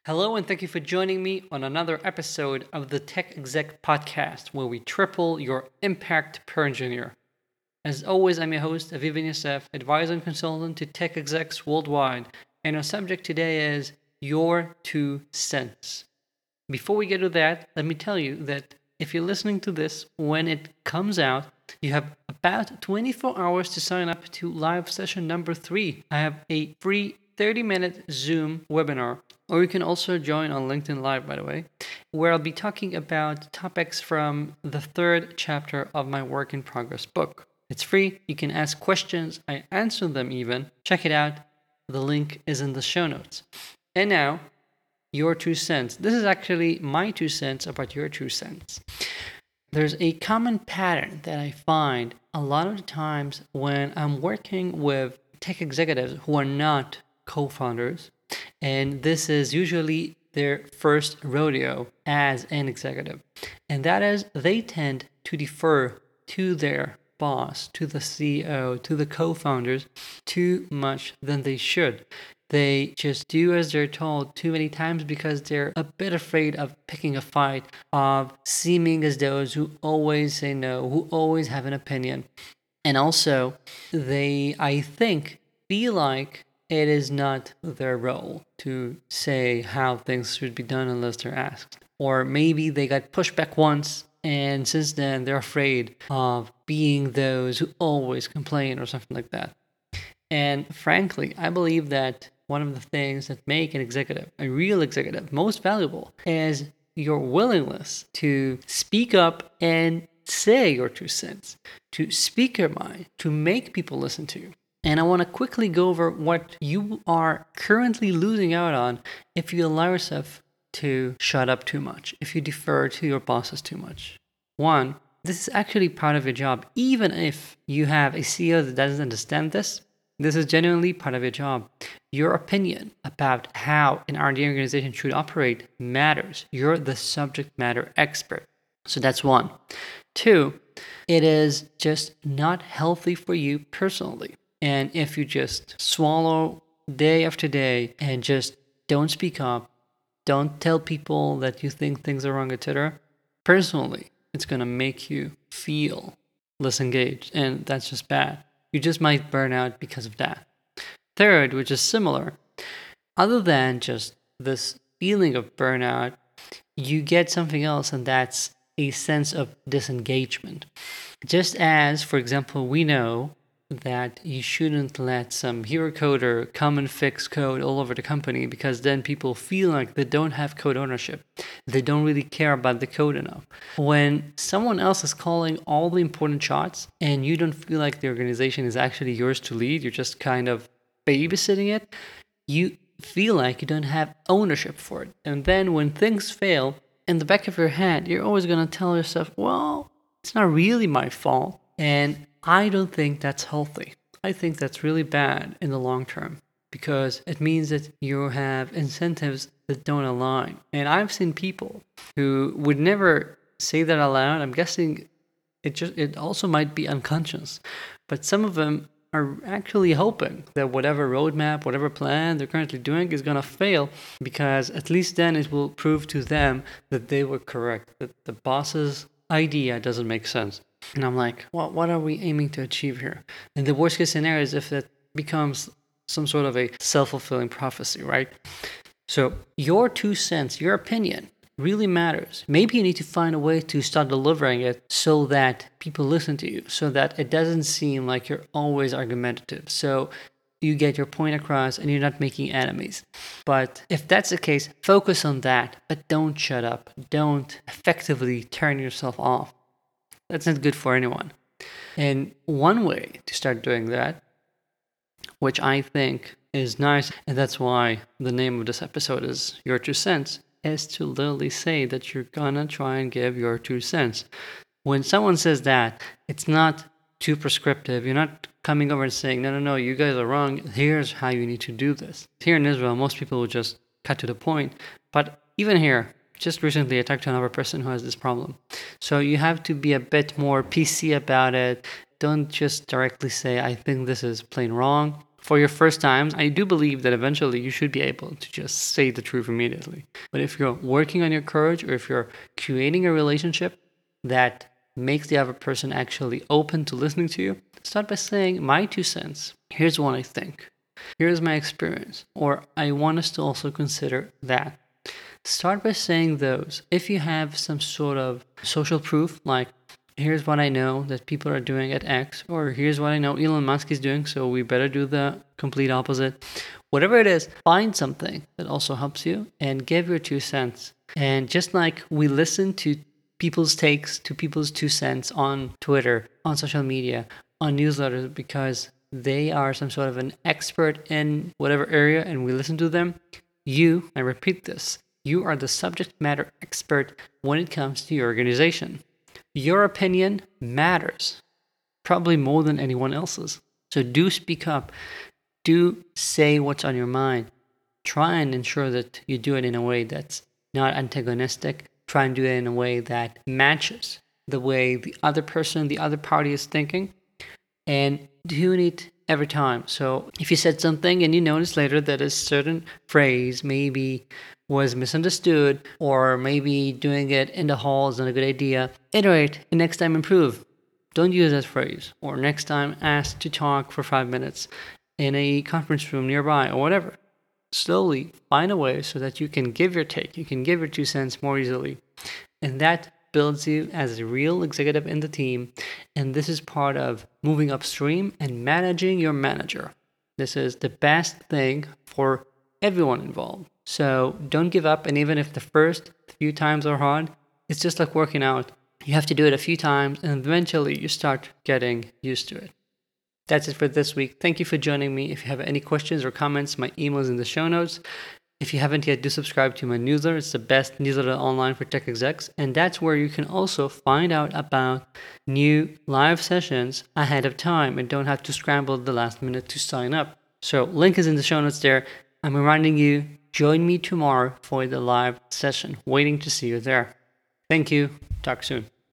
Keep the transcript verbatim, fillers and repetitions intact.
Hello, and thank you for joining me on another episode of the Tech Exec Podcast, where we triple your impact per engineer. As always, I'm your host, Aviv Ben Yosef, advisor and consultant to tech execs worldwide, and our subject today is your two cents. Before we get to that, let me tell you that if you're listening to this when it comes out, you have about twenty-four hours to sign up to live session number three. I have a free thirty minute Zoom webinar, or you can also join on LinkedIn Live, by the way, where I'll be talking about topics from the third chapter of my work in progress book. It's free. You can ask questions. I answer them even. Check it out. The link is in the show notes. And now, your two cents. This is actually my two cents about your two cents. There's a common pattern that I find a lot of the times when I'm working with tech executives who are not co-founders, and this is usually their first rodeo as an executive, and that is they tend to defer to their boss, to the C E O, to the co-founders too much than they should. They just do as they're told too many times because they're a bit afraid of picking a fight, of seeming as those who always say no, who always have an opinion. And also, they, I think, feel like it is not their role to say how things should be done unless they're asked. Or maybe they got pushed back once, and since then they're afraid of being those who always complain or something like that. And frankly, I believe that one of the things that make an executive, a real executive, most valuable is your willingness to speak up and say your two cents, to speak your mind, to make people listen to you. And I want to quickly go over what you are currently losing out on if you allow yourself to shut up too much, if you defer to your bosses too much. One, this is actually part of your job. Even if you have a C E O that doesn't understand this, this is genuinely part of your job. Your opinion about how an R and D organization should operate matters. You're the subject matter expert. So that's one. Two, it is just not healthy for you personally. And if you just swallow day after day and just don't speak up, don't tell people that you think things are wrong, et cetera, personally, it's going to make you feel less engaged. And that's just bad. You just might burn out because of that. Third, which is similar, other than just this feeling of burnout, you get something else, and that's a sense of disengagement. Just as, for example, we know that you shouldn't let some hero coder come and fix code all over the company, because then people feel like they don't have code ownership. They don't really care about the code enough. When someone else is calling all the important shots and you don't feel like the organization is actually yours to lead, you're just kind of babysitting it, you feel like you don't have ownership for it. And then when things fail, in the back of your head, you're always going to tell yourself, well, it's not really my fault. And I don't think that's healthy. I think that's really bad in the long term, because it means that you have incentives that don't align. And I've seen people who would never say that aloud. I'm guessing it just it also might be unconscious, but some of them are actually hoping that whatever roadmap, whatever plan they're currently doing is going to fail, because at least then it will prove to them that they were correct, that the boss's idea doesn't make sense. And I'm like, what what are we aiming to achieve here? And the worst case scenario is if it becomes some sort of a self-fulfilling prophecy, right? So your two cents, your opinion really matters. Maybe you need to find a way to start delivering it so that people listen to you, so that it doesn't seem like you're always argumentative. So you get your point across and you're not making enemies. But if that's the case, focus on that, but don't shut up. Don't effectively turn yourself off. That's not good for anyone. And one way to start doing that, which I think is nice, and that's why the name of this episode is Your Two Cents, is to literally say that you're gonna try and give your two cents. When someone says that, it's not too prescriptive. You're not coming over and saying, no, no, no, you guys are wrong. Here's how you need to do this. Here in Israel, most people will just cut to the point. But even here, just recently I talked to another person who has this problem. So you have to be a bit more P C about it. don't just directly say, I think this is plain wrong. For your first times, I do believe that eventually you should be able to just say the truth immediately. But if you're working on your courage, or if you're creating a relationship that makes the other person actually open to listening to you, start by saying, my two cents. Here's what I think. Here's my experience. Or I want us to also consider that. Start by saying those. If you have some sort of social proof, like, here's what I know that people are doing at X, or here's what I know Elon Musk is doing, so we better do the complete opposite. Whatever it is, find something that also helps you and give your two cents. And just like we listen to people's takes, to people's two cents on Twitter, on social media, on newsletters, because they are some sort of an expert in whatever area and we listen to them, you, I repeat this, you are the subject matter expert when it comes to your organization. Your opinion matters, probably more than anyone else's. So do speak up. Do say what's on your mind. Try and ensure that you do it in a way that's not antagonistic. Try and do it in a way that matches the way the other person, the other party is thinking. And do it every time. So if you said something and you notice later that a certain phrase maybe was misunderstood, or maybe doing it in the hall is not a good idea, iterate and next time improve. Don't use that phrase. Or next time ask to talk for five minutes in a conference room nearby or whatever. Slowly find a way so that you can give your take, you can give your two cents more easily. And that builds you as a real executive in the team. And this is part of moving upstream and managing your manager. This is the best thing for everyone involved. So don't give up. And even if the first few times are hard, it's just like working out. You have to do it a few times and eventually you start getting used to it. That's it for this week. Thank you for joining me. If you have any questions or comments, my email is in the show notes. If you haven't yet, do subscribe to my newsletter. It's the best newsletter online for tech execs. And that's where you can also find out about new live sessions ahead of time and don't have to scramble at the last minute to sign up. So link is in the show notes there. I'm reminding you, join me tomorrow for the live session. Waiting to see you there. Thank you. Talk soon.